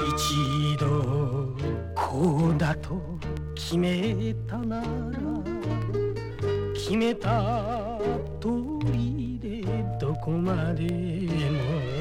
一度こうだと決めたなら決めた通りでどこまでも